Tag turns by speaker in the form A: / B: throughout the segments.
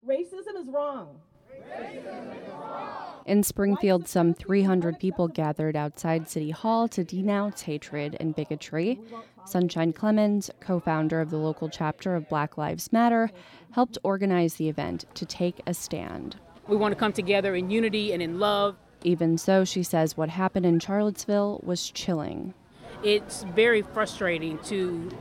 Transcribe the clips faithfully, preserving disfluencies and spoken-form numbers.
A: Racism is wrong.
B: In Springfield, some three hundred people gathered outside City Hall to denounce hatred and bigotry. Sunshine Clemens, co-founder of the local chapter of Black Lives Matter, helped organize the event to take a stand.
C: We want to come together in unity and in love.
B: Even so, she says what happened in Charlottesville was chilling.
C: It's very frustrating to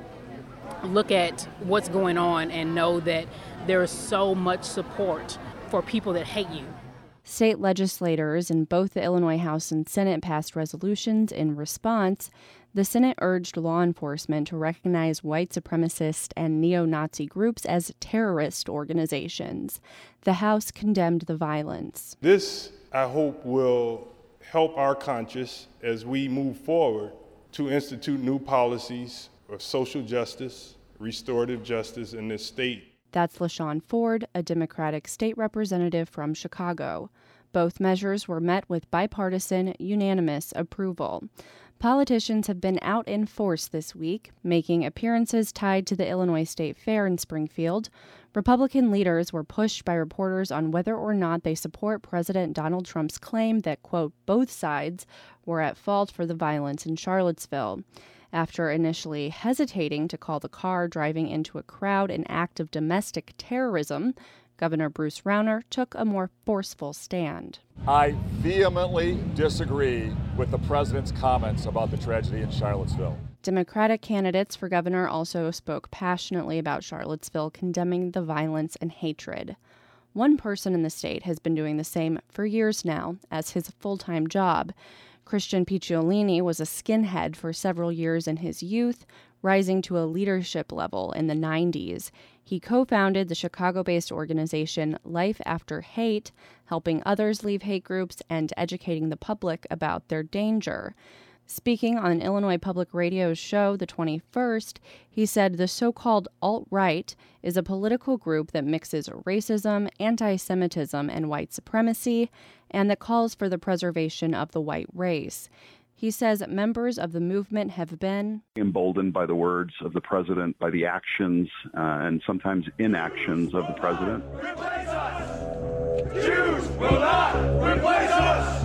C: look at what's going on and know that there is so much support for people that hate you.
B: State legislators in both the Illinois House and Senate passed resolutions in response. The Senate urged law enforcement to recognize white supremacist and neo-Nazi groups as terrorist organizations. The House condemned the violence.
D: This, I hope, will help our conscience as we move forward to institute new policies of social justice, restorative justice in this state.
B: That's LaShawn Ford, a Democratic state representative from Chicago. Both measures were met with bipartisan, unanimous approval. Politicians have been out in force this week, making appearances tied to the Illinois State Fair in Springfield. Republican leaders were pushed by reporters on whether or not they support President Donald Trump's claim that, quote, both sides were at fault for the violence in Charlottesville. After initially hesitating to call the car driving into a crowd an act of domestic terrorism, Governor Bruce Rauner took a more forceful stand.
E: I vehemently disagree with the president's comments about the tragedy in Charlottesville.
B: Democratic candidates for governor also spoke passionately about Charlottesville, condemning the violence and hatred. One person in the state has been doing the same for years now as his full-time job. Christian Picciolini was a skinhead for several years in his youth, rising to a leadership level in the nineties. He co-founded the Chicago-based organization Life After Hate, helping others leave hate groups and educating the public about their danger. Speaking on an Illinois Public Radio's show, the twenty-first, he said the so-called alt-right is a political group that mixes racism, anti-Semitism, and white supremacy, and that calls for the preservation of the white race. He says members of the movement have been
F: emboldened by the words of the president, by the actions uh, and sometimes inactions of the president.
G: Replace us! Jews will not replace us!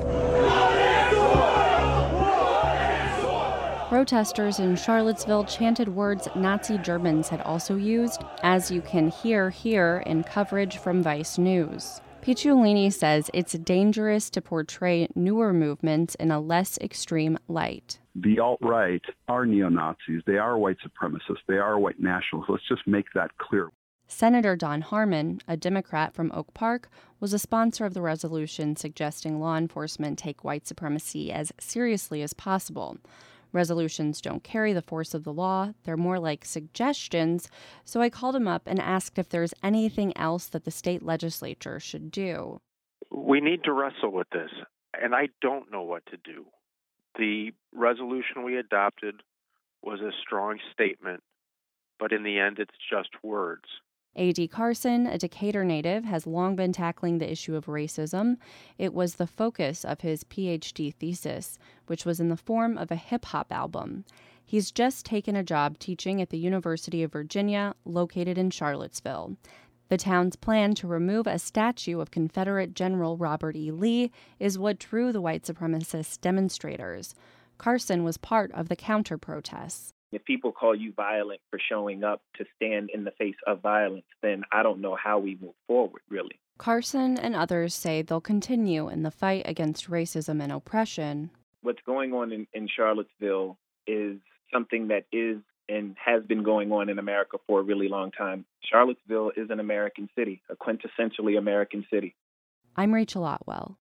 B: Protesters in Charlottesville chanted words Nazi Germans had also used, as you can hear here in coverage from Vice News. Picciolini says it's dangerous to portray newer movements in a less extreme light.
F: The alt-right are neo-Nazis. They are white supremacists. They are white nationalists. Let's just make that clear.
B: Senator Don Harmon, a Democrat from Oak Park, was a sponsor of the resolution suggesting law enforcement take white supremacy as seriously as possible. Resolutions don't carry the force of the law. They're more like suggestions. So I called him up and asked if there's anything else that the state legislature should do.
H: We need to wrestle with this, and I don't know what to do. The resolution we adopted was a strong statement, but in the end, it's just words.
B: A D Carson, a Decatur native, has long been tackling the issue of racism. It was the focus of his P H D thesis, which was in the form of a hip-hop album. He's just taken a job teaching at the University of Virginia, located in Charlottesville. The town's plan to remove a statue of Confederate General Robert E. Lee is what drew the white supremacist demonstrators. Carson was part of the counter-protests.
I: If people call you violent for showing up to stand in the face of violence, then I don't know how we move forward, really.
B: Carson and others say they'll continue in the fight against racism and oppression.
I: What's going on in, in Charlottesville is something that is and has been going on in America for a really long time. Charlottesville is an American city, a quintessentially American city.
B: I'm Rachel Otwell.